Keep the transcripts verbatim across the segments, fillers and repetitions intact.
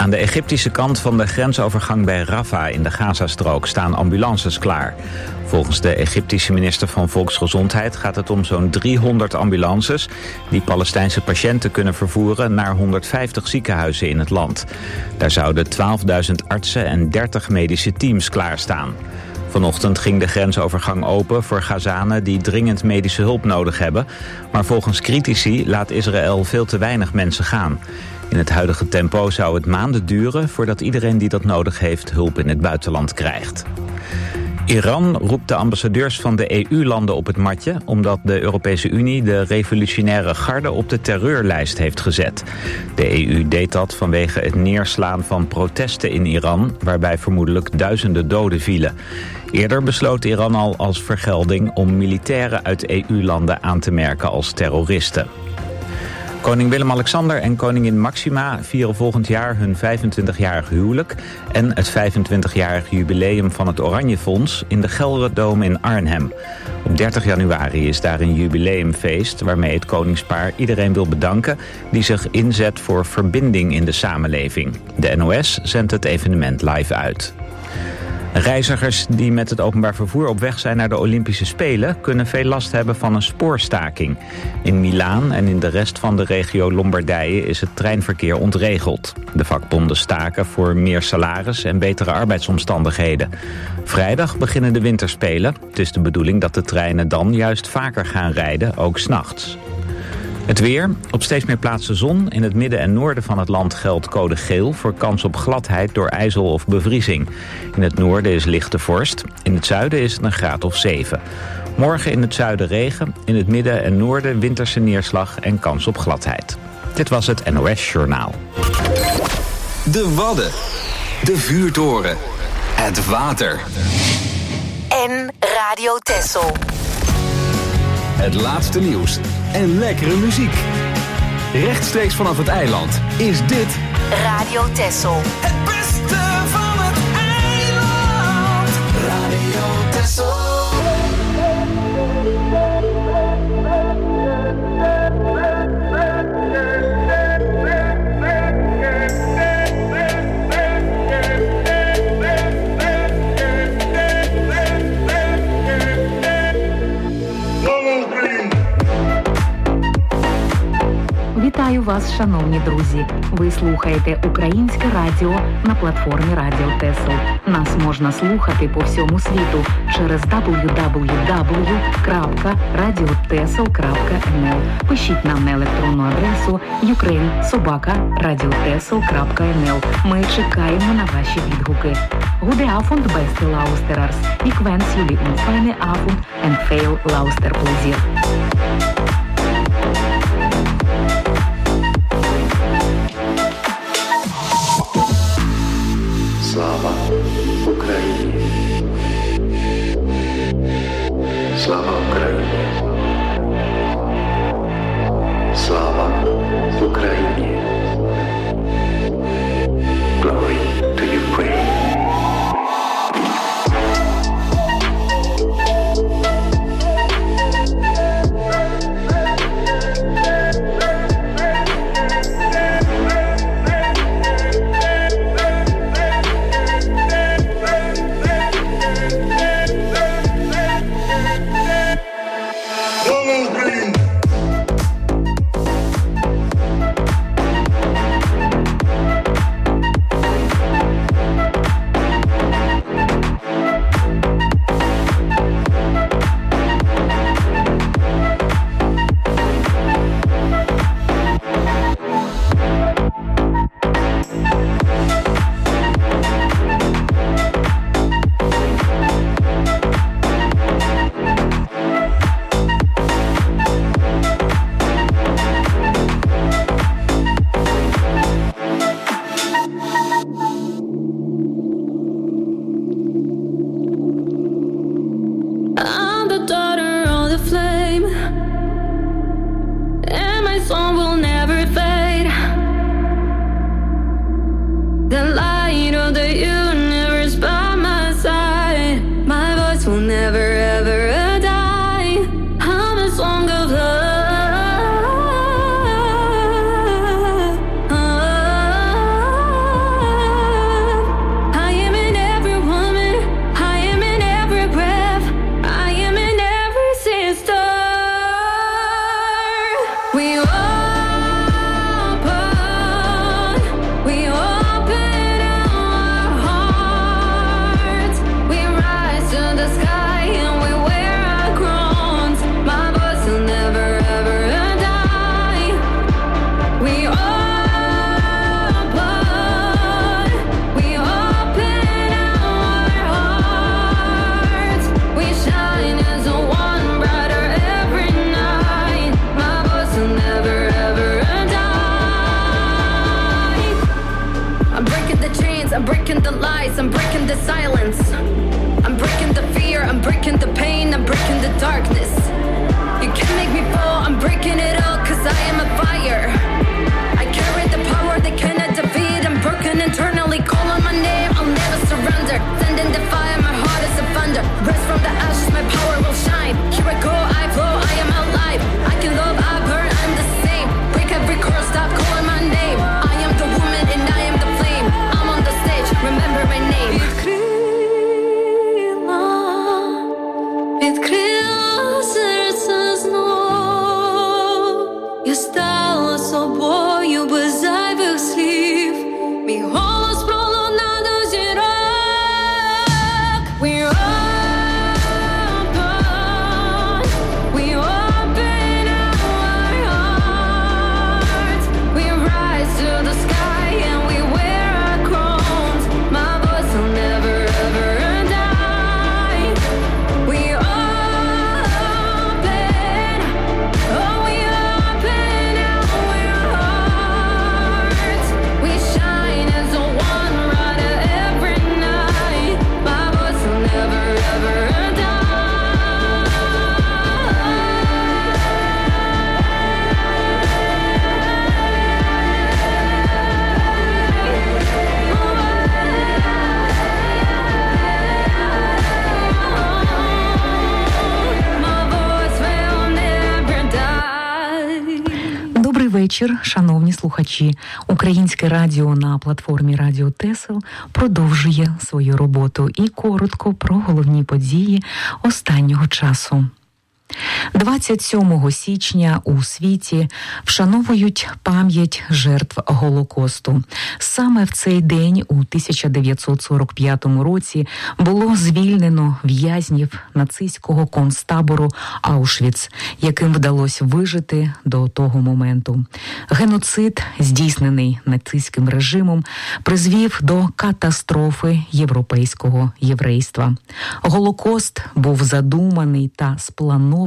Aan de Egyptische kant van de grensovergang bij Rafah in de Gazastrook staan ambulances klaar. Volgens de Egyptische minister van Volksgezondheid gaat het om zo'n driehonderd ambulances die Palestijnse patiënten kunnen vervoeren naar honderdvijftig ziekenhuizen in het land. Daar zouden twaalfduizend artsen en dertig medische teams klaarstaan. Vanochtend ging de grensovergang open voor Gazanen die dringend medische hulp nodig hebben. Maar volgens critici laat Israël veel te weinig mensen gaan. In het huidige tempo zou het maanden duren voordat iedereen die dat nodig heeft hulp in het buitenland krijgt. Iran roept de ambassadeurs van de E U-landen op het matje omdat de Europese Unie de revolutionaire garde op de terreurlijst heeft gezet. De E U deed dat vanwege het neerslaan van protesten in Iran, waarbij vermoedelijk duizenden doden vielen. Eerder besloot Iran al als vergelding om militairen uit E U-landen aan te merken als terroristen. Koning Willem-Alexander en koningin Maxima vieren volgend jaar hun vijfentwintigjarig huwelijk en het vijfentwintigjarig jubileum van het Oranjefonds in de Gelredome in Arnhem. Op dertig januari is daar een jubileumfeest waarmee het koningspaar iedereen wil bedanken die zich inzet voor verbinding in de samenleving. De N O S zendt het evenement live uit. Reizigers die met het openbaar vervoer op weg zijn naar de Olympische Spelen kunnen veel last hebben van een spoorstaking. In Milaan en in de rest van de regio Lombardije is het treinverkeer ontregeld. De vakbonden staken voor meer salaris en betere arbeidsomstandigheden. Vrijdag beginnen de winterspelen. Het is de bedoeling dat de treinen dan juist vaker gaan rijden, ook 's nachts. Het weer. Op steeds meer plaatsen zon. In het midden en noorden van het land geldt code geel voor kans op gladheid door ijzel of bevriezing. In het noorden is lichte vorst. In het zuiden is het een graad of zeven. Morgen in het zuiden regen. In het midden en noorden winterse neerslag en kans op gladheid. Dit was het N O S Journaal. De Wadden. De vuurtoren. Het water. En Radio Texel. Het laatste nieuws en lekkere muziek. Rechtstreeks vanaf het eiland is dit Radio Texel. Het beste van het eiland. Radio Texel. Вітаю вас, шановні друзі! Ви слухаєте Українське радіо на платформі Радіо Тесл. Нас можна слухати по всьому світу через дабл ю дабл ю дабл ю крапка радіотесл крапка ен ел. Пишіть нам на електронну адресу юкрейн собака радіотесл крапка ен ел. Ми чекаємо на ваші відгуки. Goede avond, beste luisteraars. Ik wens jullie een fijne avond en veel luisterplezier. Слава Україні! Слава Україні! Слава Україні! Glory to Ukraine! I'm breaking the lies, I'm breaking the silence. I'm breaking the fear, I'm breaking the pain, I'm breaking the darkness. You can't make me fall, I'm breaking it all, cause I am a fire. I carry the power they cannot defeat. I'm broken internally, call on my name, I'll never surrender. Sending the fire, my heart is a thunder. Rise from the ashes, my power will shine. Here I go, I flow, I am alive. I can love, I burn, I'm the same. Break every curse, stop calling my name. I am the woman and I am the flame. I'm on the stage, remember my name. Відкрила, відкрила серце знов. Я стала собою без зайвих слів. Мій голос пролунав до зірок. We're open, we open our hearts. We rise to the sky and we wear our crowns. My voice will never ever die. We open, oh we open our hearts. We shine as a one rider every night. My voice will never ever die. My voice will never die. Добрий вечір, шановні слухачі. Українське радіо на платформі Радіо Тесел продовжує свою роботу і коротко про головні події останнього часу. двадцять сьомого січня у світі вшановують пам'ять жертв Голокосту. Саме в цей день у тисяча дев'ятсот сорок п'ятому році було звільнено в'язнів нацистського концтабору Аушвіц, яким вдалося вижити до того моменту. Геноцид, здійснений нацистським режимом, призвів до катастрофи європейського єврейства. Голокост був задуманий та спланований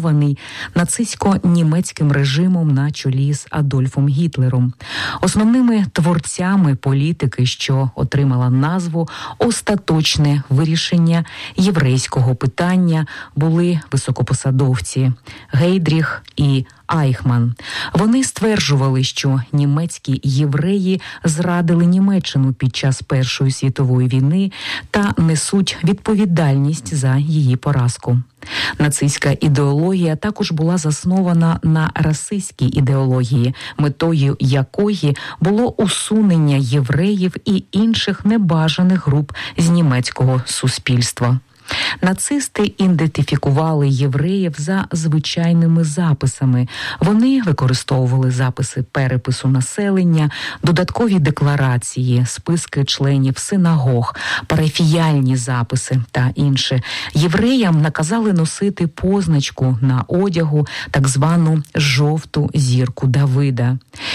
нацистсько-німецьким режимом на чолі з Адольфом Гітлером. Основними творцями політики, що отримала назву «Остаточне вирішення єврейського питання», були високопосадовці Гейдріх і Айхман. Вони стверджували, що німецькі євреї зрадили Німеччину під час Першої світової війни та несуть відповідальність за її поразку. Нацистська ідеологія також була заснована на расистській ідеології, метою якої було усунення євреїв і інших небажаних груп з німецького суспільства. Нацисти ідентифікували євреїв за звичайними записами. Вони використовували записи перепису населення, додаткові декларації, списки членів синагог, парафіяльні записи та інше. Євреям наказали носити позначку на одягу, так звану жовту зірку Давида.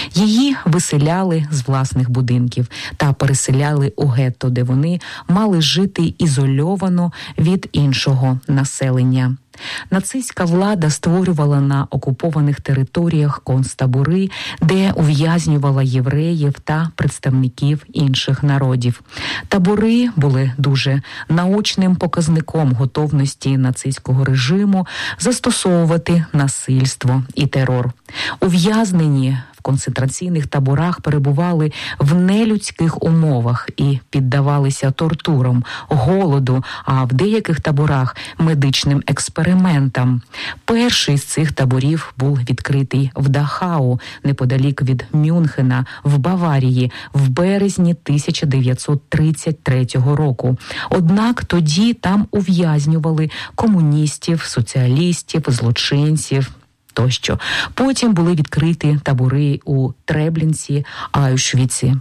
Її виселяли з власних будинків та переселяли у гетто, де вони мали жити ізольовано від іншого населення. Нацистська влада створювала на окупованих територіях концтабори, де ув'язнювала євреїв та представників інших народів. Табори були дуже наочним показником готовності нацистського режиму застосовувати насильство і терор. Ув'язнені в концентраційних таборах перебували в нелюдських умовах і піддавалися тортурам, голоду, а в деяких таборах – медичним експериментам. Перший з цих таборів був відкритий в Дахау, неподалік від Мюнхена, в Баварії, в березні тисяча дев'ятсот тридцять третього року. Однак тоді там ув'язнювали комуністів, соціалістів, злочинців тощо. Потім були відкриті табори у Треблінці, Аушвіці.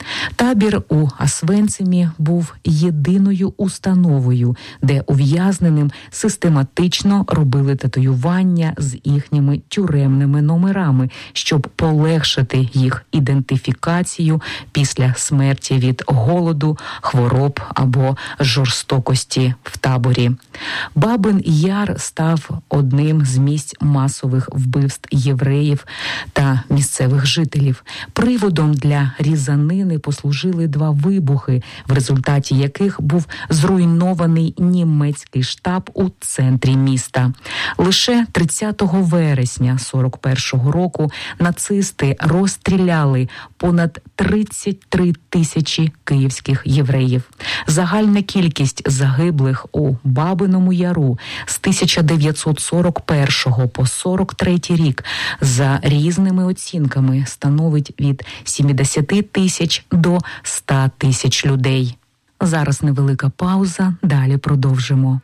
Табір у Освенцимі був єдиною установою, де ув'язненим систематично робили татуювання з їхніми тюремними номерами, щоб полегшити їх ідентифікацію після смерті від голоду, хвороб або жорстокості в таборі. Бабин Яр став одним з місць масових вбивств євреїв та місцевих жителів. Приводом для різанини причини послужили два вибухи, в результаті яких був зруйнований німецький штаб у центрі міста. Лише тридцятого вересня сорок першого року нацисти розстріляли понад тридцять три тисячі київських євреїв. Загальна кількість загиблих у Бабиному Яру з тисяча дев'ятсот сорок першого по сорок третій рік за різними оцінками становить від сімдесят тисяч до ста тисяч людей. Зараз невелика пауза, далі продовжимо.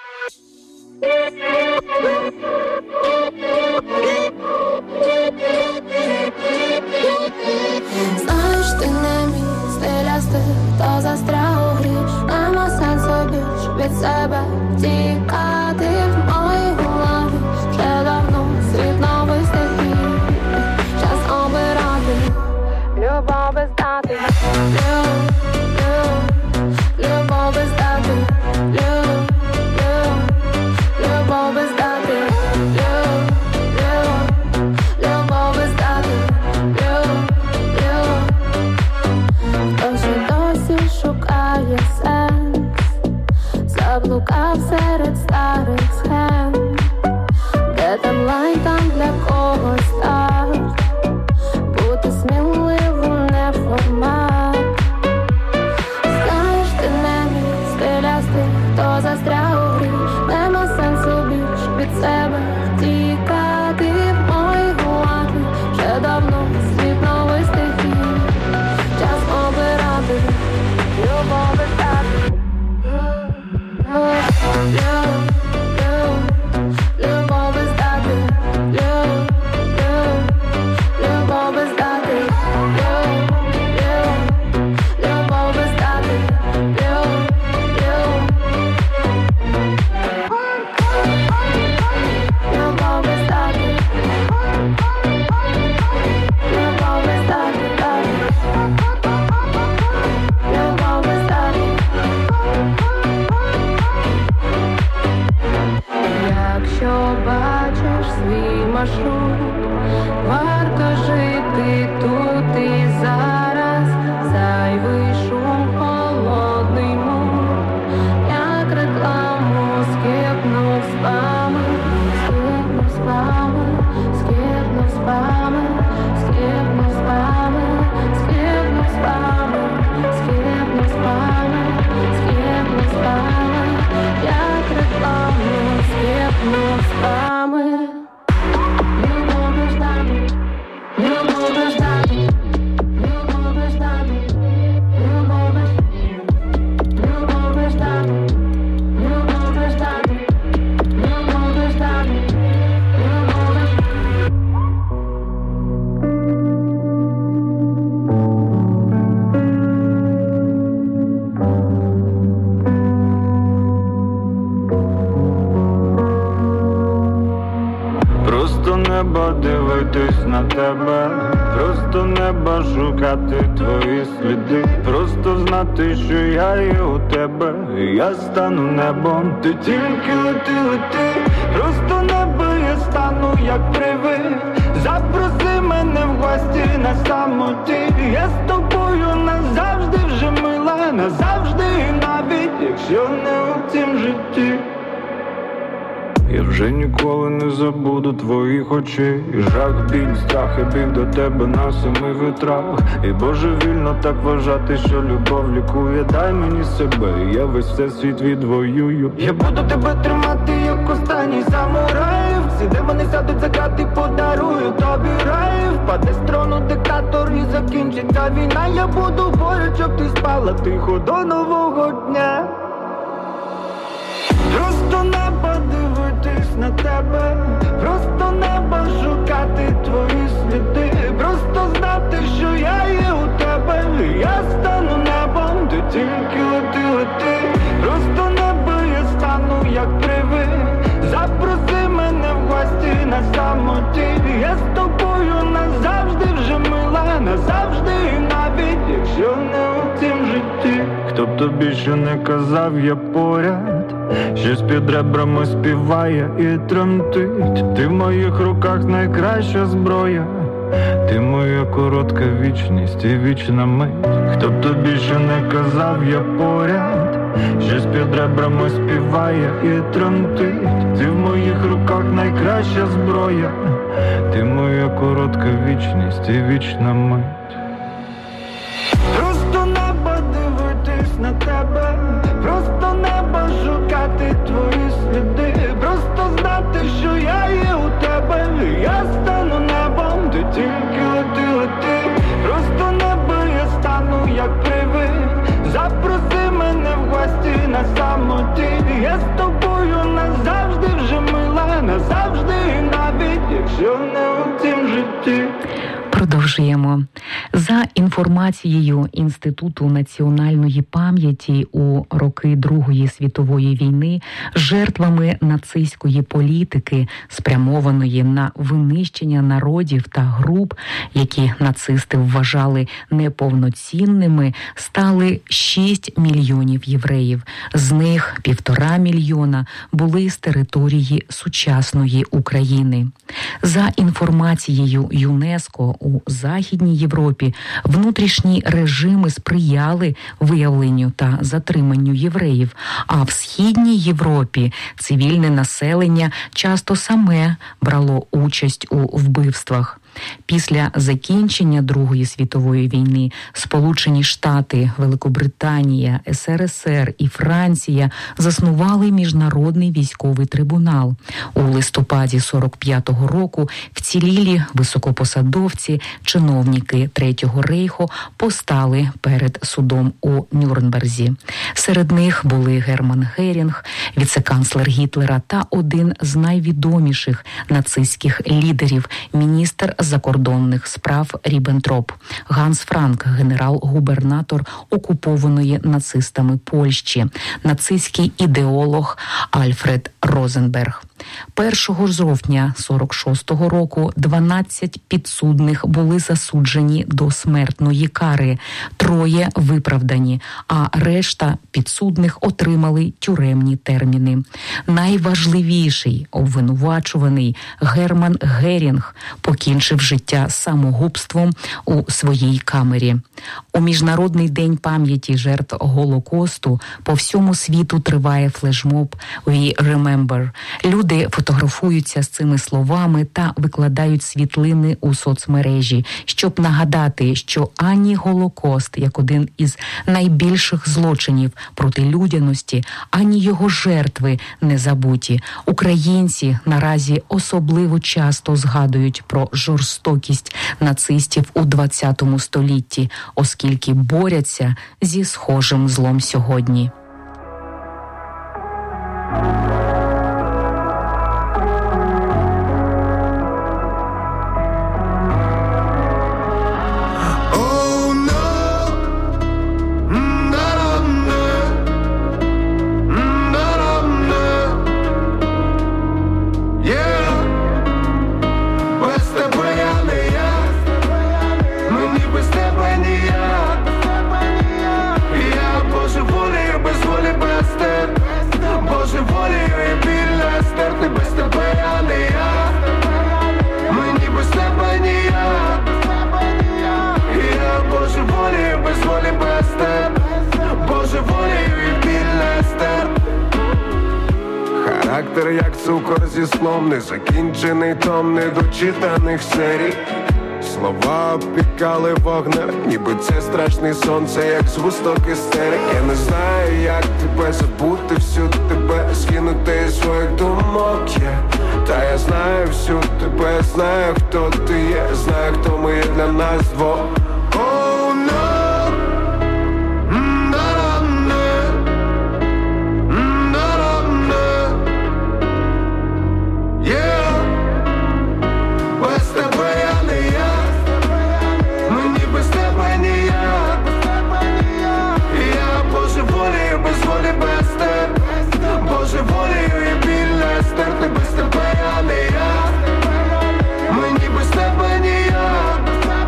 Знаєш, ти не мій стилястий, хто застряг у грі. Нема сенсу більш від себе тікати. В моїй голові вже давно світ новий стихій. Час обирати, любов без дати. Люб, люб, любов без дати. Люб, люб, любов без дати. Люб, люб, любов без дати. Люб, люб. Хто ще досі шукає сенс, заблукав серед старих схем. Де там лайн, там для когось старт. Бути сміливим не формат. Знаєш, ти не мій стилястий, хто застряг у грі. Нема сенсу більш від себе тікати. В моїй голові вже давно світ новий стихій. Час обирати, любов без дати. Люб, люб, любов без дати. Люб, люб, любов без дати. Люб, люб, любов без дати. Люб, люб, любов без дати. Любов без дати, дати. Любов без дати. Якщо бачиш свій маршрут, варто жити тут і зараз. Зайвий шум, холодний мур, як рекламу скипнув з вами, скипнув з вами, скипнув з вами, скипнув з вами, скипнув з вами, скипнув з вами, скипнув з вами, як рекламу скипнув з вами. Любов без дати, любов без дати, любов без дати, любов без, любов без дати, любов без дати, любов без дати, любов без. Просто неба дивитись на тебе, просто неба шукати твої сліди, просто знати, що я є у тебе, я стану небом, ти тільки лети, лети, просто небо я стану, як привид, запроси мене в гості на самоті, я з тобою назавжди вже мила, назавжди і навіть, якщо не у цім житті. Я вже ніколи не забуду твоїх очей. Жах, біль, страх і біль до тебе на самих вітрах. І божевільно так вважати, що любов лікує. Дай мені себе, я весь всесвіт відвоюю. Я буду тебе тримати, як останній самурай. Всі демони сядуть за грати, подарую тобі рай. Впаде з трону диктатор і закінчиться війна. Я буду поряд, щоб ти спала тихо до нового дня. Просто небо дивитись на тебе, просто небо шукати твої сліди, просто знати, що я є у тебе, я стану небом, ти тільки лети, лети, просто небо я стану, як привид, запроси мене в гості на самоті, я з тобою назавжди вже мила, назавжди і навіть, якщо не у цім житті. Хто б тобі ще не казав, я поряд, щось під ребрами співає і тремтить. Ти в моїх руках найкраща зброя, ти Ти моя коротка вічність і вічна мить. Хто б тобі ще не казав, я поряд. Щось під ребрами співає і тремтить. Ти в моїх руках найкраща зброя. Ти моя коротка вічність і вічна мить. Просто небо дивитись на тебе, просто небо шукати твої сліди, просто знати, що я є у тебе. Я стану небом, ти тільки лети, лети. Просто небо я стану, як привид. Запроси мене в гості на самоті. Я з тобою назавжди вже мила, назавжди і навіть якщо не у цім житті. Продовжуємо. За інформацією Інституту національної пам'яті, у роки Другої світової війни жертвами нацистської політики, спрямованої на винищення народів та груп, які нацисти вважали неповноцінними, стали шість мільйонів євреїв. З них півтора мільйона були з території сучасної України. За інформацією ЮНЕСКО, у Західній Європі внутрішні режими сприяли виявленню та затриманню євреїв, а в Східній Європі цивільне населення часто саме брало участь у вбивствах. Після закінчення Другої світової війни Сполучені Штати, Великобританія, СРСР і Франція заснували Міжнародний військовий трибунал. У листопаді сорок п'ятого року вцілілі високопосадовці, чиновники Третього рейху постали перед судом у Нюрнберзі. Серед них були Герман Герінг, віце-канцлер Гітлера та один з найвідоміших нацистських лідерів – міністр закордонних справ Ріббентроп, Ганс Франк, генерал-губернатор окупованої нацистами Польщі, нацистський ідеолог Альфред Розенберг. першого жовтня сорок шостого року дванадцять підсудних були засуджені до смертної кари, троє виправдані, а решта підсудних отримали тюремні терміни. Найважливіший обвинувачуваний Герман Герінг покінчив життя самогубством у своїй камері. У Міжнародний день пам'яті жертв Голокосту по всьому світу триває флешмоб «We Remember». Люди фотографуються з цими словами та викладають світлини у соцмережі, щоб нагадати, що ані Голокост, як один із найбільших злочинів проти людяності, ані його жертви не забуті. Українці наразі особливо часто згадують про жорстокість нацистів у ХХ столітті, оскільки борються зі схожим злом сьогодні. Характер як цукор зі слом, незакінчений том недочитаних серій. Слова обпікали вогнем, ніби це страшний сон, це як згусток істерик. Я не знаю, як тебе забути, всю тебе скинути із своїх думок є. Та я знаю всю тебе, знаю, хто ти є, знаю, хто ми є для нас двох. Oh, no. Божеволію і біль не стерти, без тебе я не я. Мені без тебе ніяк.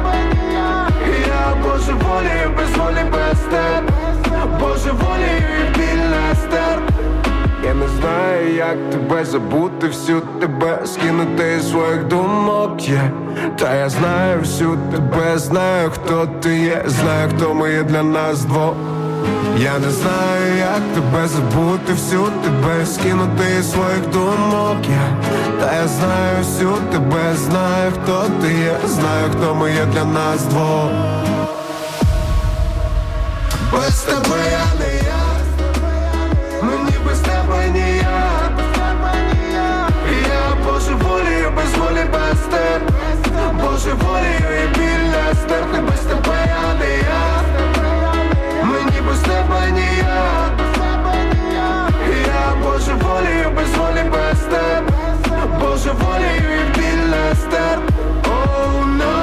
Я божеволію, без волі, без тебе. Божеволію і біль не стерти. Я не знаю, як тебе забути, всю тебе скинути із своїх думок є. Та я знаю всю тебе, знаю, хто ти є, знаю, хто ми є для нас двох. Я не знаю, як тебе забути, всю тебе скинути із своїх думок я. Та я знаю всю тебе, знаю, хто ти є, знаю, хто ми є для нас двох. Без тебе я не я, мені без тебе ніяк. І я божеволію, без волі, без тебе, божеволію і біль не стерпне. Без тебе я не я, мені без тебе ніяк. І я божеволію, без волі, без тебе, божеволію і біль не стерпне. Oh no.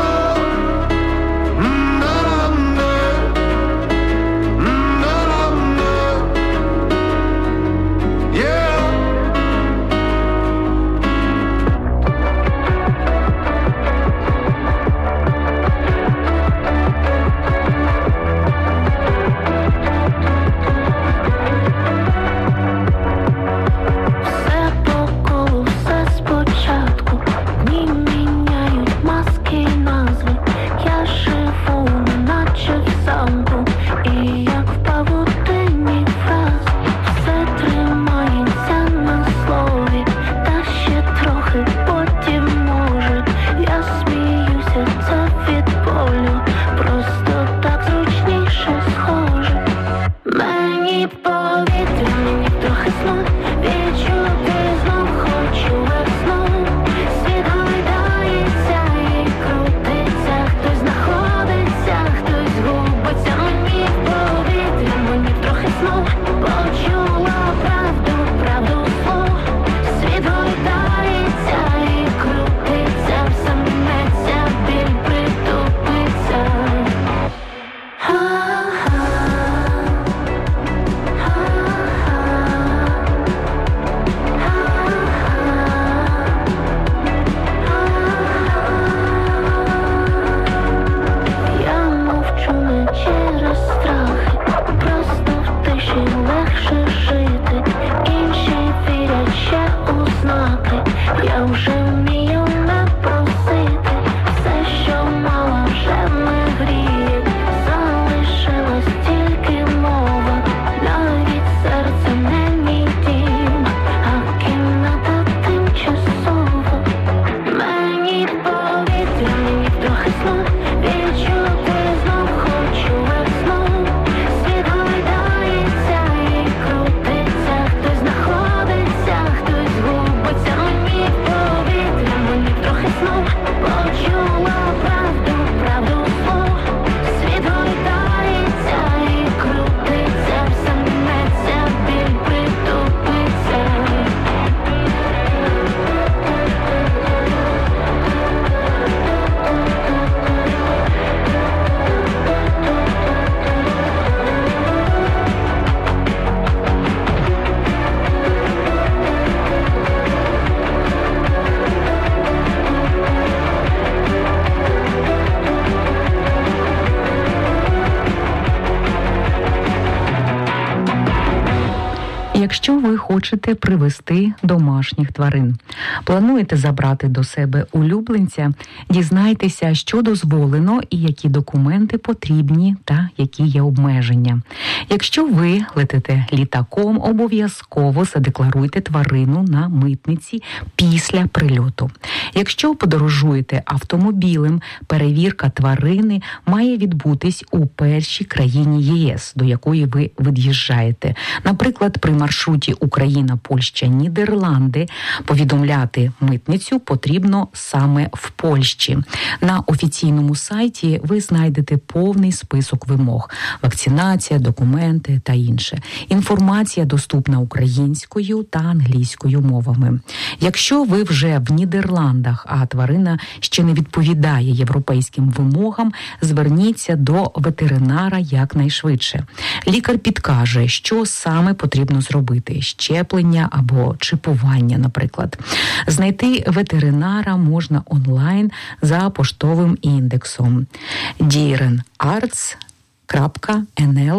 Якщо ви хочете привезти домашніх тварин, плануєте забрати до себе улюбленця, дізнайтеся, що дозволено і які документи потрібні та які є обмеження. Якщо ви летите літаком, обов'язково задекларуйте тварину на митниці після прильоту. Якщо подорожуєте автомобілем, перевірка тварини має відбутись у першій країні ЄС, до якої ви від'їжджаєте. Наприклад, при маршруті Україна, Польща, Нідерланди повідомляти митницю потрібно саме в Польщі. На офіційному сайті ви знайдете повний список вимог – вакцинація, документи та інше. Інформація доступна українською та англійською мовами. Якщо ви вже в Нідерландах, а тварина ще не відповідає європейським вимогам, зверніться до ветеринара якнайшвидше. Лікар підкаже, що саме потрібно зробити – щеплення або чіпування, наприклад. Знайти ветеринара можна онлайн за поштовим індексом дієренарц крапка ен ел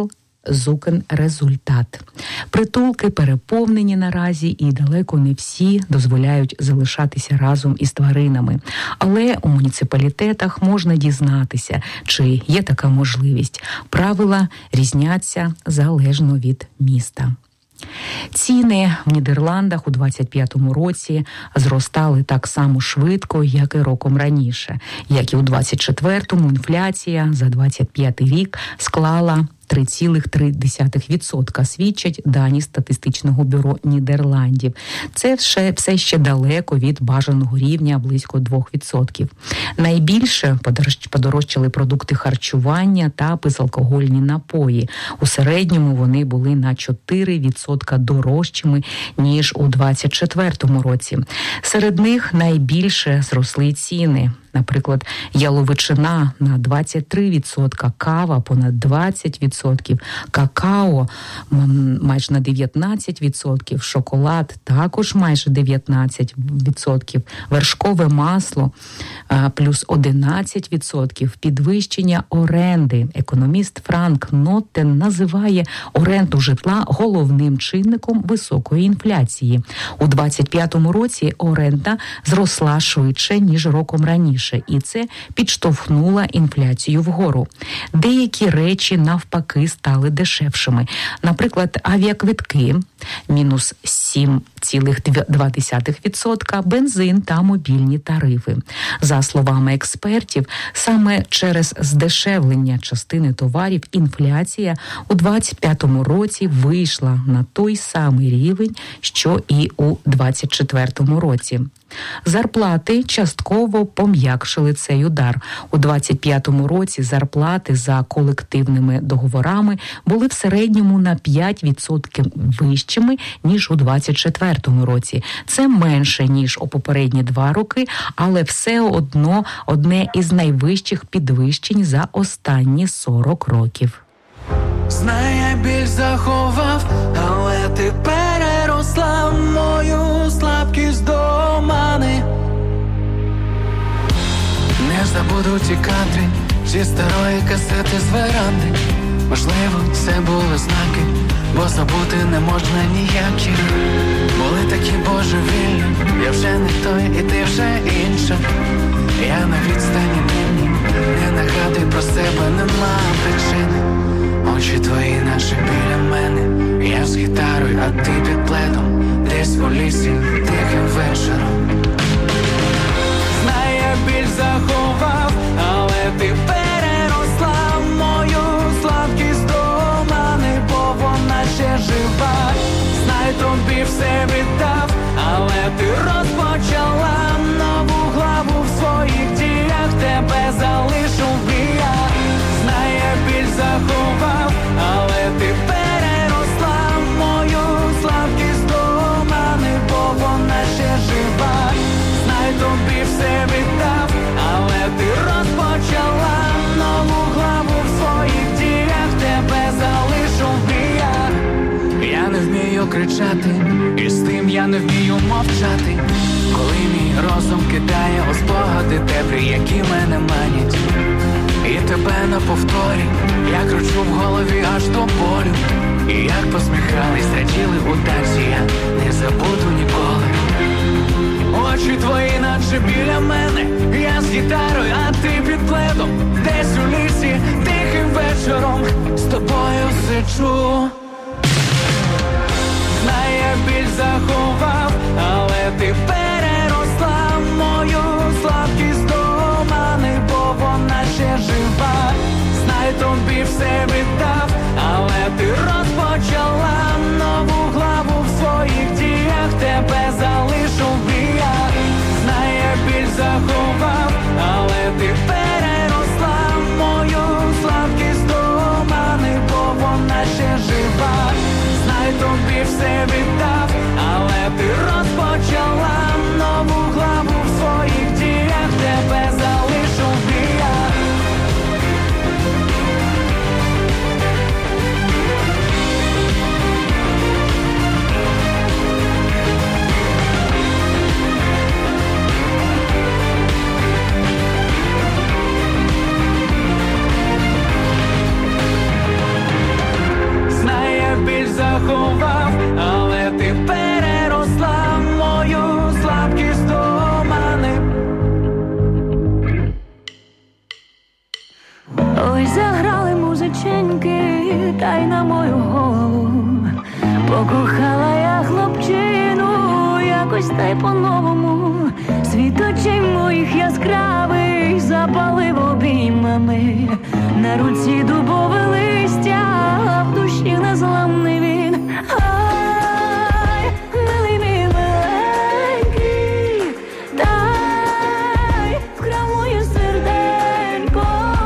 зукен результат. Притулки переповнені наразі і далеко не всі дозволяють залишатися разом із тваринами. Але у муніципалітетах можна дізнатися, чи є така можливість. Правила різняться залежно від міста. Ціни в Нідерландах у двадцять п'ятому році зростали так само швидко, як і роком раніше. Як і у двадцять четвертому, інфляція за двадцять п'ятий рік склала три цілих три десятих відсотка, свідчать дані статистичного бюро Нідерландів. Це все, все ще далеко від бажаного рівня, близько двох відсотків. Найбільше подорожчали продукти харчування та безалкогольні напої. У середньому вони були на чотири відсотка дорожчими, ніж у двадцять четвертому році. Серед них найбільше зросли ціни. Наприклад, яловичина на двадцять три відсотки, кава понад двадцять відсотків, какао майже на дев'ятнадцять відсотків, шоколад також майже дев'ятнадцять відсотків, вершкове масло плюс одинадцять відсотків, підвищення оренди. Економіст Франк Ноттен називає оренду житла головним чинником високої інфляції. У двадцять п'ятому році оренда зросла швидше, ніж роком раніше. І це підштовхнуло інфляцію вгору. Деякі речі навпаки стали дешевшими. Наприклад, авіаквитки – мінус сім цілих два десятих відсотка, бензин та мобільні тарифи. За словами експертів, саме через здешевлення частини товарів інфляція у двадцять п'ятому році вийшла на той самий рівень, що і у двадцять четвертому році. Зарплати частково пом'якшили цей удар. У двадцять п'ятому році зарплати за колективними договорами були в середньому на п'ять відсотків вищими, ніж у двадцять четвертому році. Це менше, ніж у попередні два роки, але все одно одне із найвищих підвищень за останні сорок років. Знаю, я біль заховав, але ти переросла мою слабкість до мани. Не забуду ті кадри зі старої касети з веранди. Можливо, це були знаки, бо забути не можна ніякі. Були такі божевільні, я вже не той і ти вже інша. Я на відстані нині, не нагадуй про себе, нема причини. Очі твої наче біля мене, я з гітарою, а ти під пледом, десь у лісі тихим вечором. Знаю, я біль заховав, але ти переросла мою слабкість до мани, бо вона ще жива. Знаю, тобі все віддав, але ти розпочала нову главу в своїх діях, тебе залишу в біях. Знаю, я біль заховав, але ти переросла мою слабкість до мани, бо вона ще жива. Знаю, тобі все віддав, але ти розпочала нову главу в своїх діях, тебе залишу в біях. Я не вмію кричати, і з тим я не вмію мовчати. Коли мій розум кидає у спогади теплі, які мене манять. І тебе на повторі, я кручу в голові аж до болю. І як посміхались, раділи у танці, я не забуду ніколи. Очі твої наче біля мене, я з гітарою, а ти під пледом, десь у лісі, тихим вечором, з тобою сиджу. Знаю, я біль заховав, але ти переросла мою слабкість до мани, бо вона ще жива. Знаю, тобі все віддав, але ти розпочала нову главу в своїх діях, тебе залишу в біях. Знаю, я біль заховав, але ти переросла мою слабкість до мани, бо вона ще жива. Знаю, тобі все віддав, але ти розпочала нову главу в своїх діях, тебе залишу в біях. Покохала я хлопчину, якось та й по-новому. Світ очей моїх яскравий запалив обіймами. На руці дубове листя, а в душі незламний він. Ай, милий мій миленький, дай вкрав моє серденько.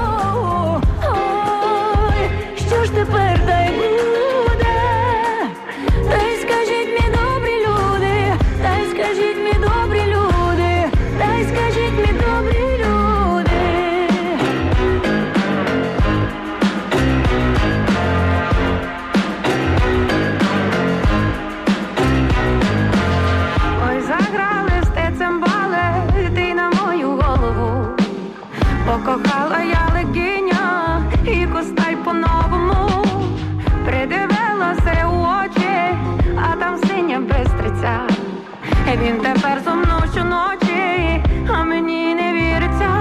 Ой, що ж тепер дай буде? Дай скажіть мені, добрі люди, дай скажіть мені, добрі люди, дай скажіть мені, добрі люди. Ой, заграли сте цимбали, ти на мою голову. Покохала я легиня і костай по-новому. Придивилася у очі, а там синя бистриця. Він тепер зо мною щоночі, а мені не віриться.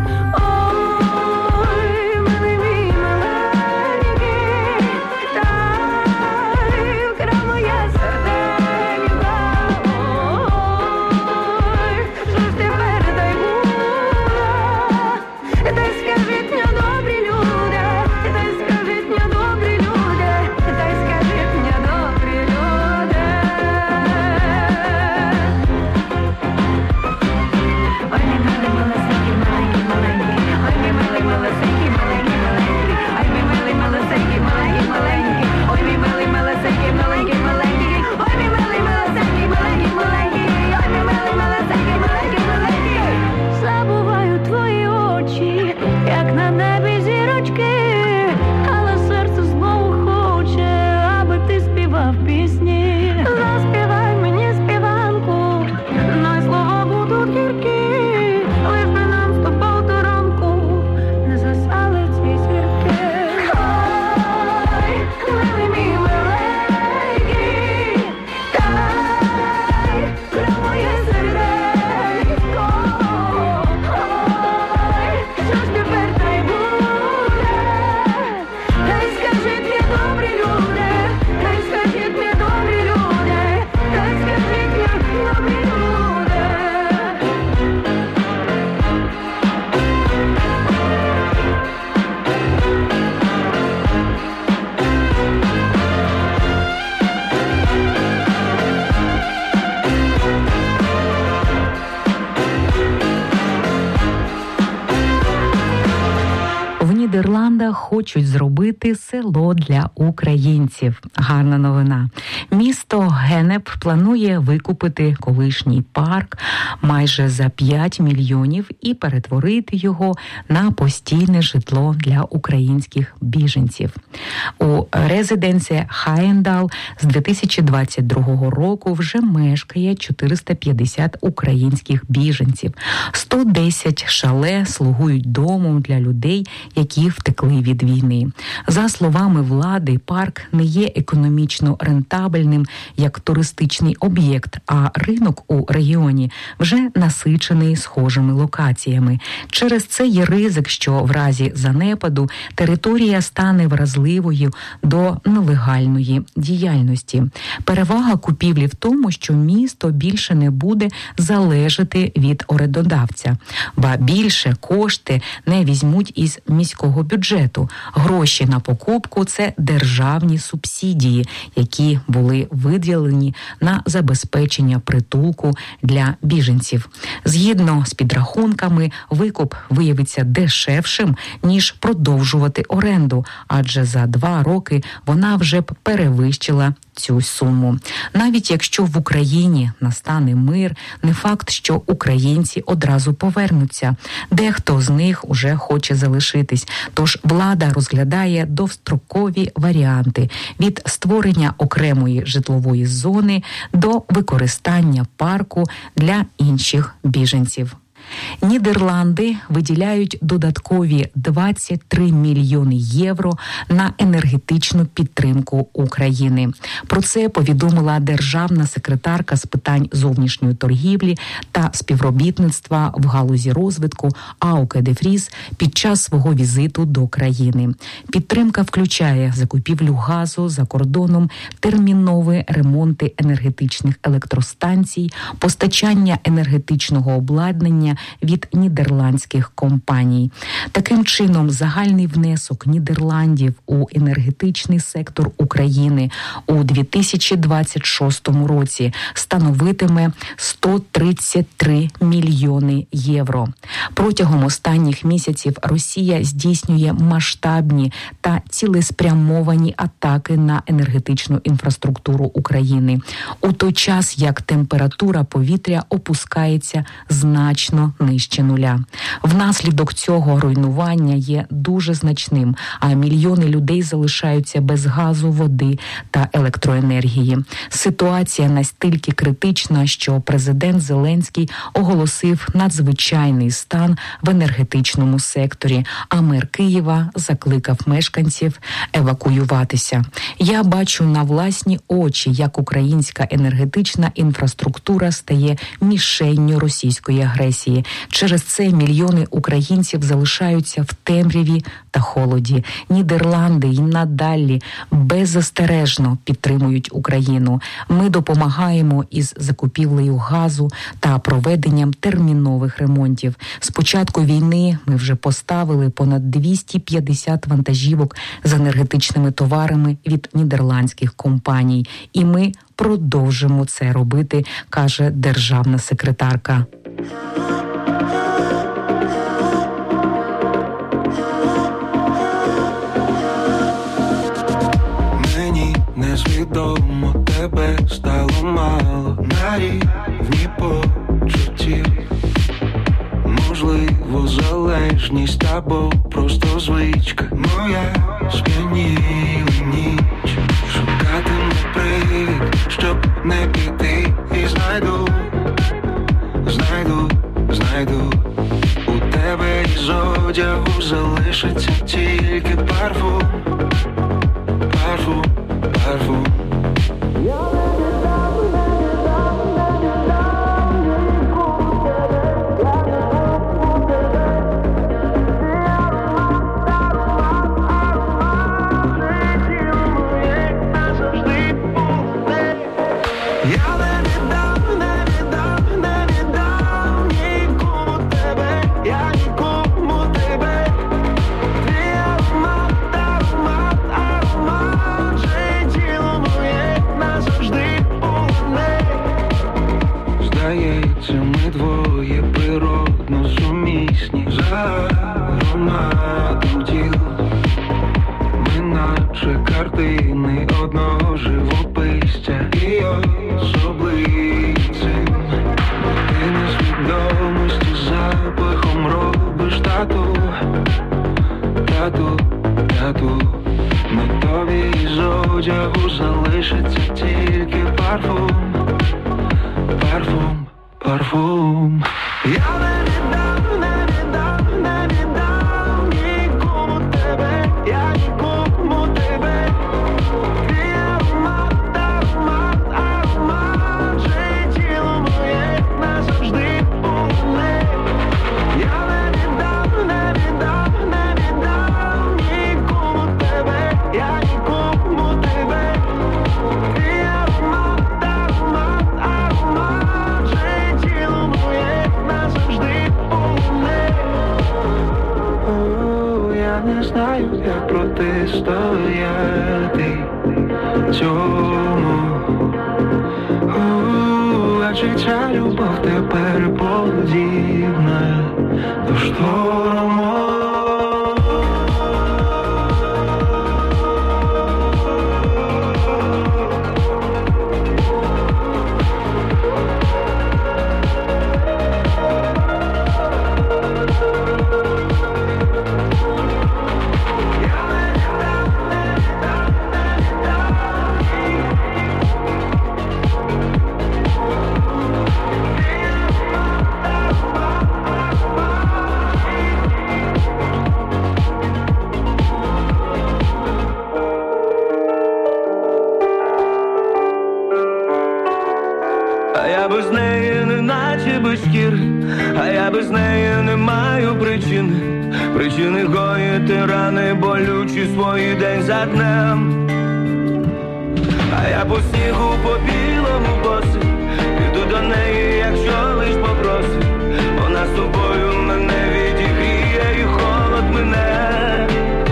Ой, милий мій миленький, дай вкрав моє серденько. Ой, що ж тепер дай буде? Дай скажіть мені, добрі люди, дай скажіть мені, добрі люди, дай скажіть мені, добрі люди. Ой, мій милий малесенький, маленький, маленький, ой, мій милий малесенький, маленький, маленький, ой, мій милий малесенький, маленький, маленький, ой, мій милий малесенький, маленький, маленький, ой, мій милий малесенький, маленький, маленький, ой, мій милий малесенький, маленький, маленький. Забуваю твої очі, як на небі зірочки, але серце знову хоче, аби ти співав пісні. Заспівай мені співанку, най слова будуть гіркі, лиш би нам з тобою до ранку не засали ці зірки. Ой, милий мій миленький, дай вкрав моє серденько. Ой, що ж тепер дай буде? Дай скажіть мені, добрі люди, дай скажіть мені, добрі люди, дай скажіть мені, добрі люди. В Нідерландах хочуть зробити село для українців. Гарна новина. Місто Генеп планує викупити колишній парк майже за п'ять мільйонів і перетворити його на постійне житло для українських біженців. У резиденції Хайендал з дві тисячі двадцять другого року вже мешкає чотириста п'ятдесят українських біженців. сто десять шале слугують домом для людей, які втекли від війни. За словами влади, парк не є економічно рентабельним як туристичний об'єкт, а ринок у регіоні вже насичений схожими локаціями. Через це є ризик, що в разі занепаду територія стане вразливою до нелегальної діяльності. Перевага купівлі в тому, що місто більше не буде залежати від орендодавця, ба більше кошти не візьмуть із міського бюджету. Гроші на покупку – це державні субсидії, які були виділені на забезпечення притулку для біженців. Згідно з підрахунками, викуп виявиться дешевшим, ніж продовжувати оренду, адже за два роки вона вже б перевищила цю суму. Навіть якщо в Україні настане мир, не факт, що українці одразу повернуться. Дехто з них уже хоче залишитись, тож влада розглядає довгострокові варіанти від створення окремої житлової зони до використання парку для інших біженців. Нідерланди виділяють додаткові двадцять три мільйони євро на енергетичну підтримку України. Про це повідомила державна секретарка з питань зовнішньої торгівлі та співробітництва в галузі розвитку Ауке де Фріс під час свого візиту до країни. Підтримка включає закупівлю газу за кордоном, термінові ремонти енергетичних електростанцій, постачання енергетичного обладнання від нідерландських компаній. Таким чином, загальний внесок Нідерландів у енергетичний сектор України у дві тисячі двадцять шостому році становитиме сто тридцять три мільйони євро. Протягом останніх місяців Росія здійснює масштабні та цілеспрямовані атаки на енергетичну інфраструктуру України, у той час як температура повітря опускається значно нижче нуля. Внаслідок цього руйнування є дуже значним, а мільйони людей залишаються без газу, води та електроенергії. Ситуація настільки критична, що президент Зеленський оголосив надзвичайний стан в енергетичному секторі, а мер Києва закликав мешканців евакуюватися. Я бачу на власні очі, як українська енергетична інфраструктура стає мішенню російської агресії. Через це мільйони українців залишаються в темряві та холоді. Нідерланди й надалі беззастережно підтримують Україну. Ми допомагаємо із закупівлею газу та проведенням термінових ремонтів. З початку війни ми вже поставили понад двісті п'ятдесят вантажівок з енергетичними товарами від нідерландських компаній. І ми продовжимо це робити, каже державна секретарка. Несвідомо тебе стало мало на рівні почуттів. Можливо, залежність або просто звичка. Моя сп'яніла ніч. Шукатиму привід, щоб не піти. І знайду, знайду, знайду. У тебе із одягу залишиться тільки парфум. Парфум, парфум. Ми двоє природно сумісні за ароматом тіл. Ми наче картини одного живописця і особливцем. Ти несвідомості запахом робиш тату, тату, тату. На тобі із одягу залишиться тільки парфум, парфум, парфум. Я не віддам, не віддам, не віддам нікому тебе, я нікому тебе. Твій аромат, аромат, аромат, вже тіло моє назавжди повне. Я не віддам, не віддам, не віддам нікому тебе, я нікому тебе. Твій аромат, аромат, аромат, вже тіло моє назавжди повне. О, я не знаю, як протистояти цьому. О, адже ця любов тепер подібна до шторму. а я без неї не наче без шкіри, а я без неї не маю причини, причини гоїти рани болючі свої день за днем. А я по снігу, по білому босий, іду до неї, якщо лиш попросить, вона з тобою мене відігріє і холод мене.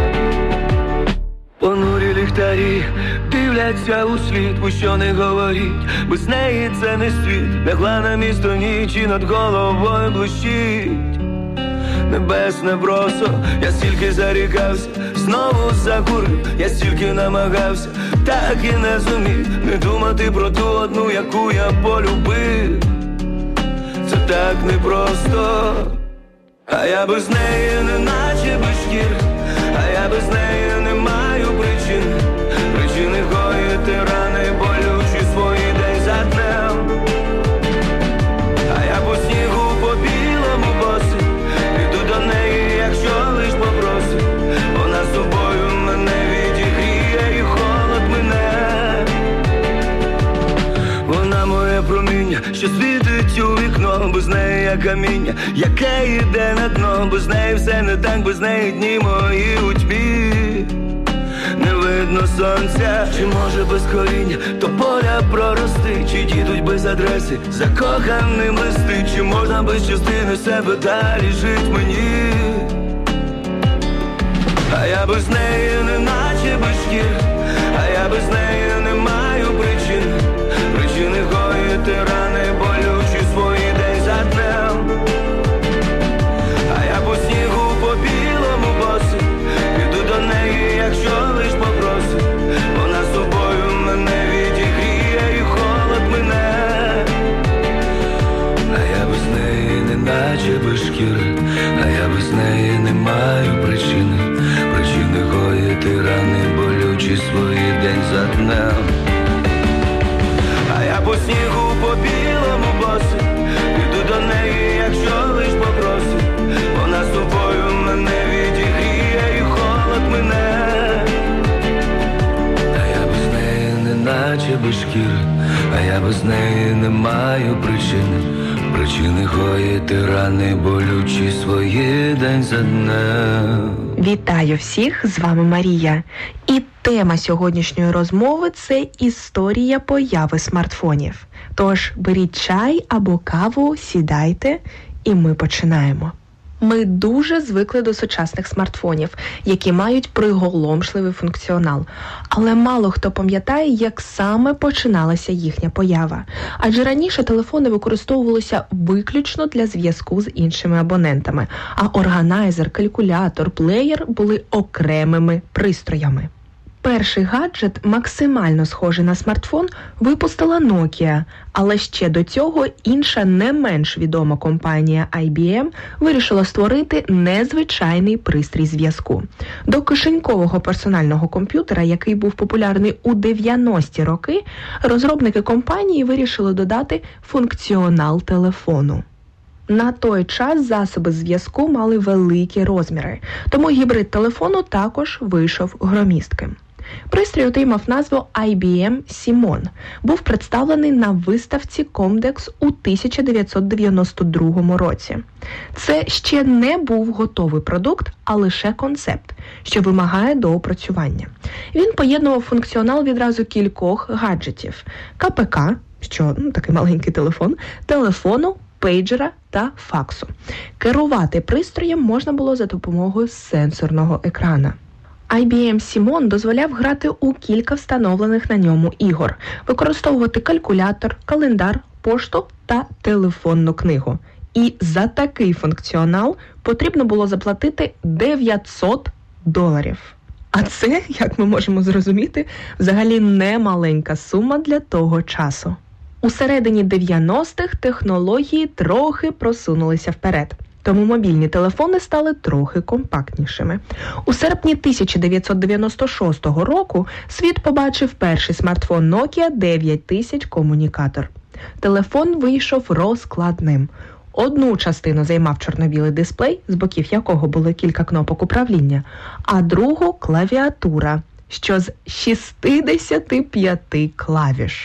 Понурі ліхтарі дивляться у слід, бо що не говоріть, без неї це не світ, лягла на місто ніч і над головою блищить небесне бросо. Я стільки зарікався, знову закурив, я стільки намагався, так і не зумів не думати про ту одну, яку я полюбив. Це так непросто, а я без неї не наче без шкіри, а я без неї не маю причини, причини гоїти рани болючі свої день за днем. А я по снігу, по білому босий, іду до неї, якщо лиш попросить, вона з собою мене відігріє і холод мене. Вона моє проміння, що світить у вікно, без неї я каміння, яке йде на дно, без неї все не так, без неї дні мої у тьмі. Не видно сонця, чи може без коріння то поля прорости, чи дідуть без адреси закоханим листи, чи можна без частини себе далі жить мені. А я без неї не наче без шкіри, а я без неї не маю причини, причини гоїти рани болючі свої день за днем. А я по снігу, по білому босий, іду до неї, якщо лиш попросить, вона з собою мене відігріє і холод мене. А я без неї не наче без шкіри, а я без неї не маю причини, причини гоїти рани болючі свої день за днем. А я по снігу, по білому босий, іду до неї, якщо лиш попросить, вона з собою мене відігріє і холод мене. А я без неї не наче без шкіри, а я без неї не маю причини, причини гоїти рани болючі свої день за днем. Вітаю всіх, з вами Марія. І тема сьогоднішньої розмови – це історія появи смартфонів. Тож беріть чай або каву, сідайте, і ми починаємо. Ми дуже звикли до сучасних смартфонів, які мають приголомшливий функціонал. Але мало хто пам'ятає, як саме починалася їхня поява. Адже раніше телефони використовувалися виключно для зв'язку з іншими абонентами, а органайзер, калькулятор, плеєр були окремими пристроями. Перший гаджет, максимально схожий на смартфон, випустила Nokia, але ще до цього інша не менш відома компанія ай бі ем вирішила створити незвичайний пристрій зв'язку. До кишенькового персонального комп'ютера, який був популярний у дев'яності роки, розробники компанії вирішили додати функціонал телефону. На той час засоби зв'язку мали великі розміри, тому гібрид телефону також вийшов громістким. Пристрій отримав назву ай бі ем Simon. Був представлений на виставці Comdex у тисяча дев'ятсот дев'яносто другому році. Це ще не був готовий продукт, а лише концепт, що вимагає доопрацювання. Він поєднував функціонал відразу кількох гаджетів – ка пе ка, що ну, такий маленький телефон, телефону, пейджера та факсу. Керувати пристроєм можна було за допомогою сенсорного екрана. ай бі ем Simon дозволяв грати у кілька встановлених на ньому ігор, використовувати калькулятор, календар, пошту та телефонну книгу. І за такий функціонал потрібно було заплатити дев'ятсот доларів. А це, як ми можемо зрозуміти, взагалі не маленька сума для того часу. У середині дев'яностих технології трохи просунулися вперед, тому мобільні телефони стали трохи компактнішими. У серпні тисяча дев'ятсот дев'яносто шостого року світ побачив перший смартфон Nokia дев'ять тисяч комунікатор. Телефон вийшов розкладним. Одну частину займав чорно-білий дисплей, з боків якого було кілька кнопок управління, а другу – клавіатура, що з шістдесят п'ять клавіш.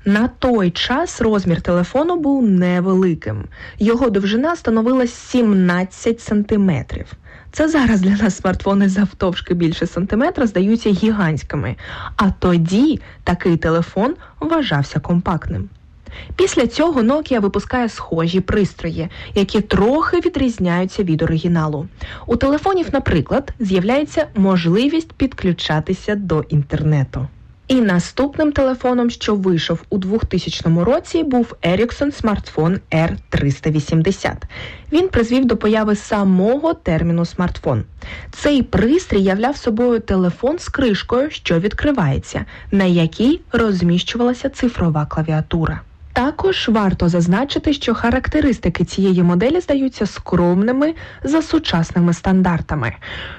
На той час розмір телефону був невеликим. Його довжина становила сімнадцять сантиметрів. Це зараз для нас смартфони завтовшки більше сантиметра здаються гігантськими, а тоді такий телефон вважався компактним. Після цього Nokia випускає схожі пристрої, які трохи відрізняються від оригіналу. У телефонів, наприклад, з'являється можливість підключатися до інтернету. І наступним телефоном, що вийшов у двохтисячному році, був Ericsson смартфон ар триста вісімдесят. Він призвів до появи самого терміну смартфон. Цей пристрій являв собою телефон з кришкою, що відкривається, на якій розміщувалася цифрова клавіатура. Також варто зазначити, що характеристики цієї моделі здаються скромними за сучасними стандартами.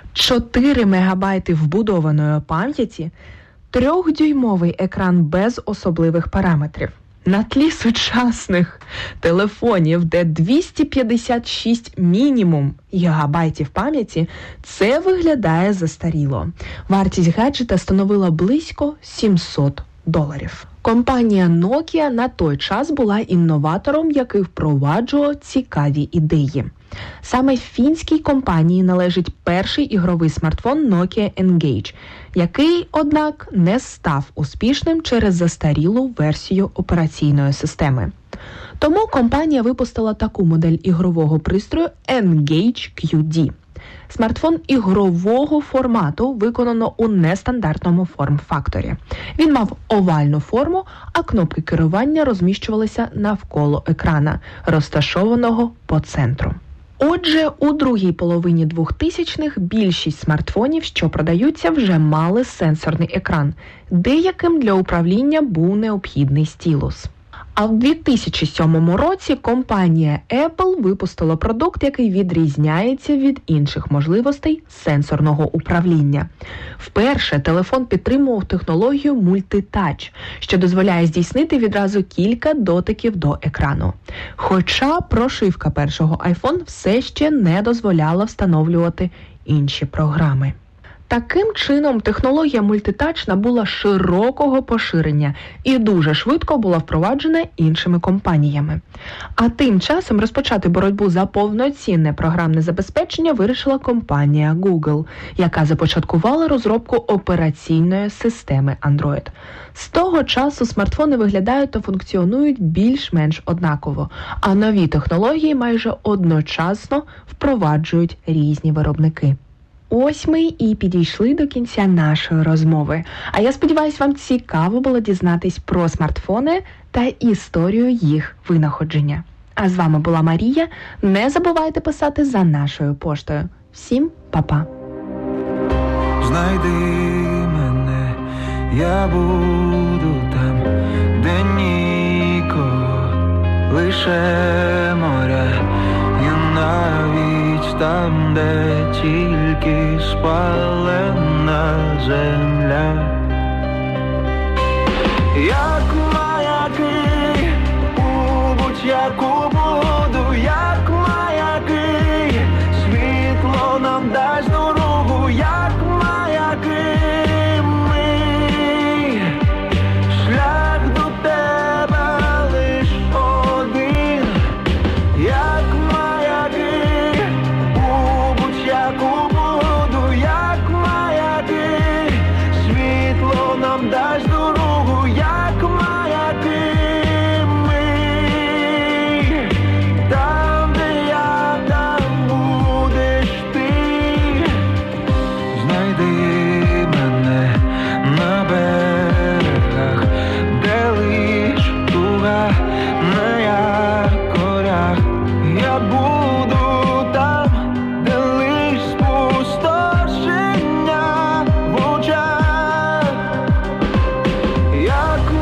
чотири мегабайти вбудованої пам'яті, трьохдюймовий екран без особливих параметрів. На тлі сучасних телефонів, де двісті п'ятдесят шість мінімум гігабайтів пам'яті, це виглядає застаріло. Вартість гаджета становила близько сімсот доларів. Компанія Nokia на той час була інноватором, який впроваджував цікаві ідеї. Саме фінській компанії належить перший ігровий смартфон Nokia Engage, який, однак, не став успішним через застарілу версію операційної системи. Тому компанія випустила таку модель ігрового пристрою Engage кью ді. Смартфон ігрового формату виконано у нестандартному форм-факторі. Він мав овальну форму, а кнопки керування розміщувалися навколо екрана, розташованого по центру. Отже, у другій половині двохтисячних більшість смартфонів, що продаються, вже мали сенсорний екран. Деяким для управління був необхідний стілус. А в дві тисячі сьомому році компанія Apple випустила продукт, який відрізняється від інших можливостей сенсорного управління. Вперше телефон підтримував технологію мультитач, що дозволяє здійснити відразу кілька дотиків до екрану. Хоча прошивка першого iPhone все ще не дозволяла встановлювати інші програми. Таким чином, технологія мультитач набула широкого поширення і дуже швидко була впроваджена іншими компаніями. А тим часом розпочати боротьбу за повноцінне програмне забезпечення вирішила компанія Google, яка започаткувала розробку операційної системи Android. З того часу смартфони виглядають та функціонують більш-менш однаково, а нові технології майже одночасно впроваджують різні виробники. Ось ми і підійшли до кінця нашої розмови. А я сподіваюся, вам цікаво було дізнатись про смартфони та історію їх винаходження. А з вами була Марія. Не забувайте писати за нашою поштою. Всім па-па. Знайди мене, я буду там, де нікого, лише моря, і навіть там, де тільки спалена земля. Як маяки у будь-яку буду, як маяки, світло нам дасть дорогу, як маяки ми, шлях до тебе лиш один, як маяки у будь-яку буду, як маяки, світло нам дасть дорогу, як маяки ми, там, де я, там будеш ти. Знайди мене на берегах, де лиш туга на якорях. Я буду там, де лиш спустошення в очах. Як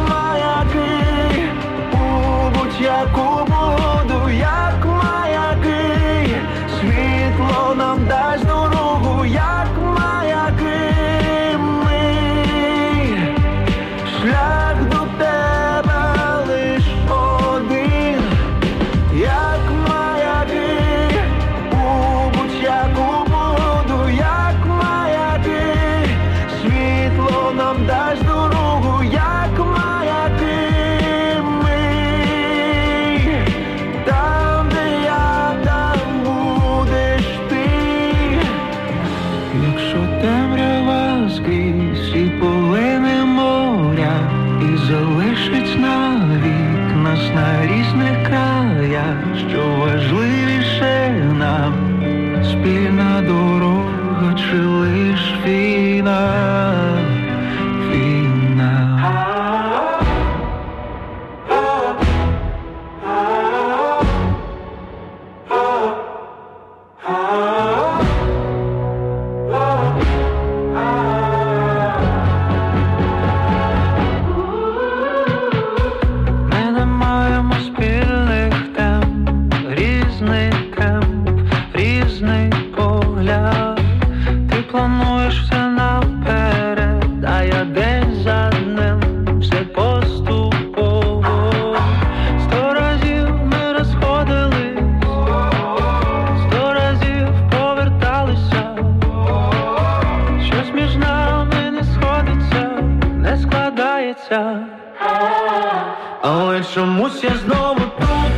нас на різних краях, що важливіше нам, спільна дорога чи лиш війна, війна. Але чомусь я знову тут,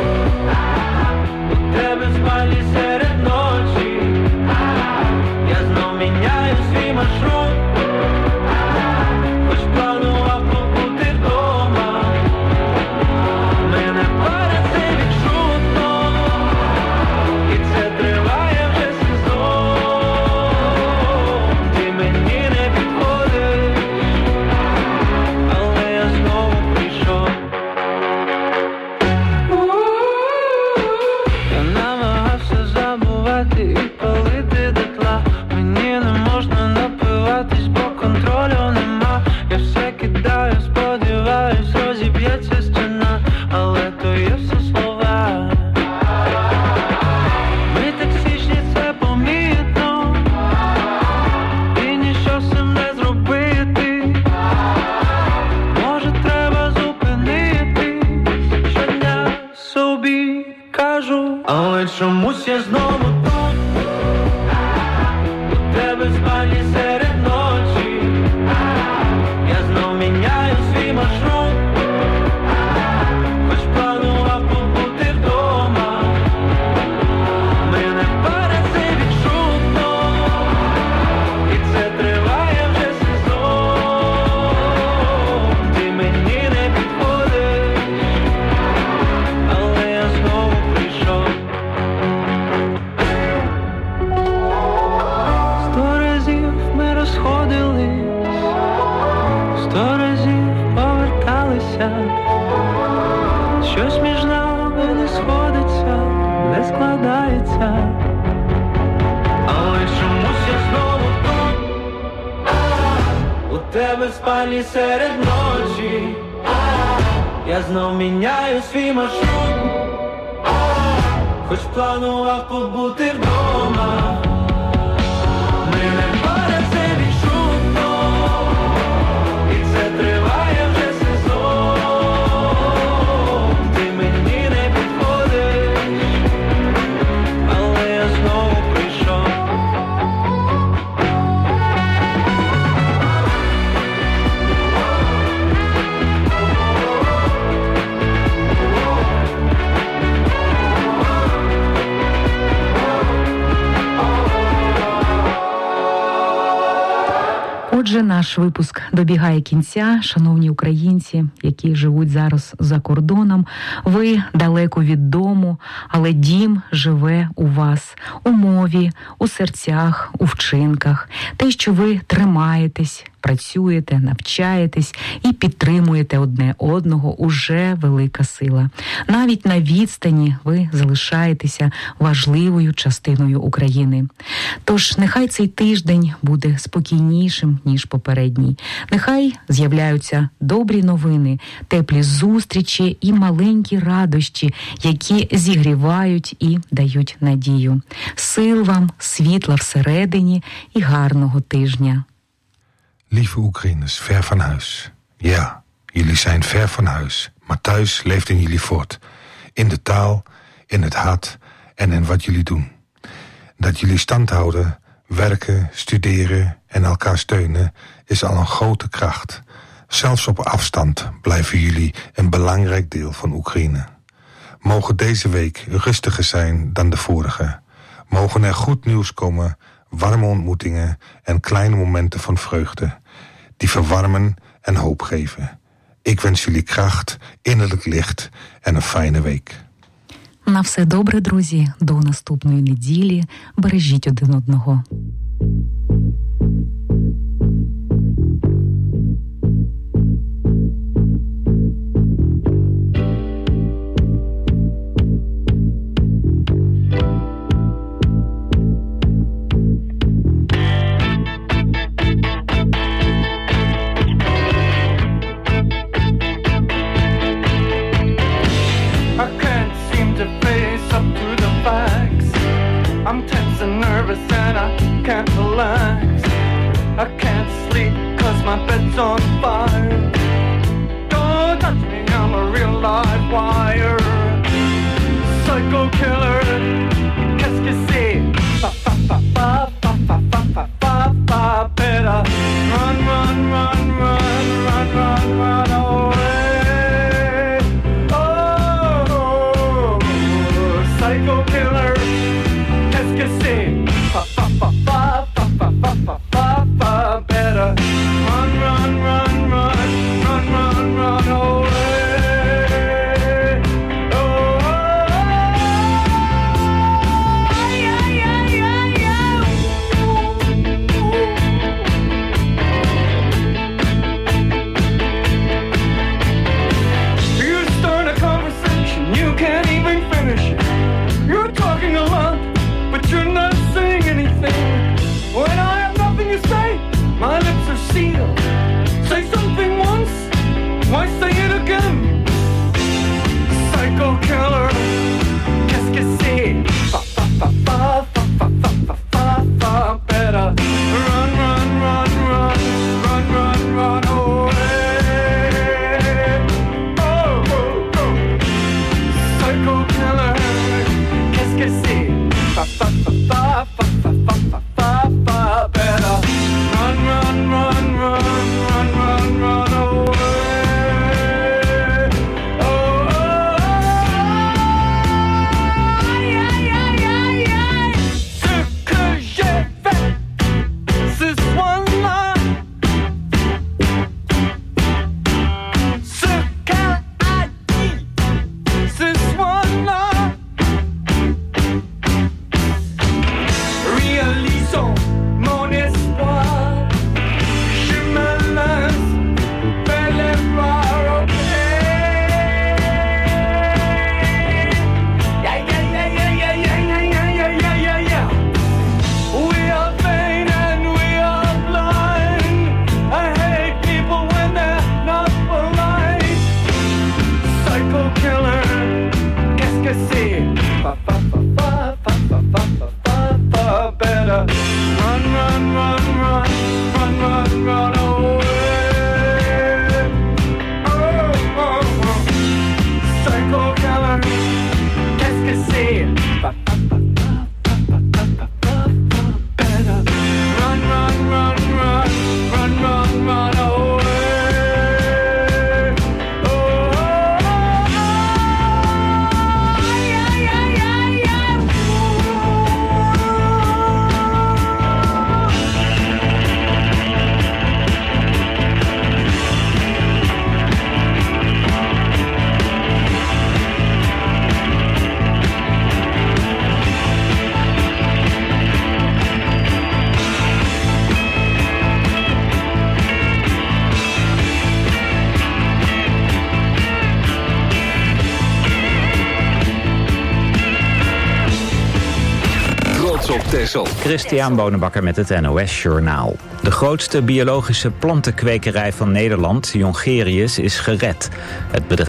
у тебе в спальні серед ночі, я знов міняю свій маршрут, хоч планував побути вдома, мене парить це відчутно, і це триває вже сезон, ти мені не підходиш, але я знову прийшов. Я намагався забувати і палити дотла, мені не можна напиватись, бо контролю нема. Я все кидаю, сподіваюсь, розіб'ється стіна, але то є все слова. Ми токсичні, це помітно, і ніщо з цим не зробити. Може треба зупинити, щодня собі кажу, але чомусь я знову тут, у тебе в спальні серед ночі, я знов міняю свій маршрут, хоч планував побути вдома, мене парить це відчутно, і це триває вже сезон, ти мені не підходиш, але я знову прийшов. Сто разів ми розходились, сто разів поверталися, щось між нами не сходиться, не складається, але чомусь я знову тут, у тебе в спальні серед ночі, я знов міняю свій маршрут, хоч планував побути вдома, мене парить це відчутно, і це триває вже сезон, ти мені не підходиш, але я знову прийшов. Отже, наш випуск добігає кінця. Шановні українці, які живуть зараз за кордоном, ви далеко від дому, але дім живе у вас, у мові, у серцях, у вчинках. Те, що ви тримаєтесь, працюєте, навчаєтесь і підтримуєте одне одного, уже велика сила. Навіть на відстані ви залишаєтеся важливою частиною України. Тож нехай цей тиждень буде спокійнішим, ніж попередній. Нехай з'являються добрі новини, теплі зустрічі і маленькі радощі, які зігрівають і дають надію. Сил вам, світла всередині і гарного тижня. Lieve Oekraïners, ver van huis. Ja, jullie zijn ver van huis, maar thuis leeft in jullie voort. In de taal, in het hart en in wat jullie doen. Dat jullie stand houden, werken, studeren en elkaar steunen is al een grote kracht. Zelfs op afstand blijven jullie een belangrijk deel van Oekraïne. Mogen deze week rustiger zijn dan de vorige. Mogen er goed nieuws komen, warme ontmoetingen en kleine momenten van vreugde, die verwarmen en hoop geven. Ik wens jullie kracht, innerlijk licht en een fijne week. На все добре, друзі. До наступної неділі. Бережіть один одного. I'm tense and nervous and I can't relax. I can't sleep cause my bed's on fire. Don't touch me, I'm a real live wire. Psycho killer, qu'est-ce que c'est? Fa fa fa fa fa fa fa fa fa fa. Better run, run, run, run, run, run, run away. Oh, psycho killer. Fa fa fa fa fa fa fa fa fa fa. Better run, run, run, run, run, run, run away. Oh, yeah, yeah, yeah, yeah. You start a conversation, you can't even finish it. You're talking a lot, but you're not saying anything. When I have nothing to say, my lips are sealed. Say something once, why say it again? Psycho killer, qu'est-ce que c'est? Fa fa fa fa fa fa fa fa fa fa. Better run, run, run, run, run, run, run away. Oh, oh, oh. Psycho killer, qu'est-ce que c'est? Fa fa fa fa fa fa fa fa fa fa. Better run, run, run, run, run, run, run away. Oh, oh, oh, yeah, yeah, yeah, yeah. Ce que j'ai fait ce soir-là, ce qu'elle a dit ce soir-là. Réalisons mon espoir. Je me lance vers les bras, ok. Yeah, yeah, yeah, yeah, yeah, yeah, yeah, yeah, yeah, yeah, yeah. We are vain and we are blind. I hate people when they're not polite. Psycho killer, qu'est-ce que c'est? Fa fa fa fa fa fa fa fa fa fa. Better run, run, run, run, run, run, run away. Oh, oh, oh. Psycho killer, qu'est-ce que c'est? Fa fa fa fa fa fa fa fa fa. Better run, run, run, run, run, run, run away. Oh, oh, oh, yeah, yeah, yeah, yeah. Trots op Texel. Christian Bonenbakker met het N O S-journaal. De grootste biologische plantenkwekerij van Nederland, Jongerius, is gered. Het bedrijf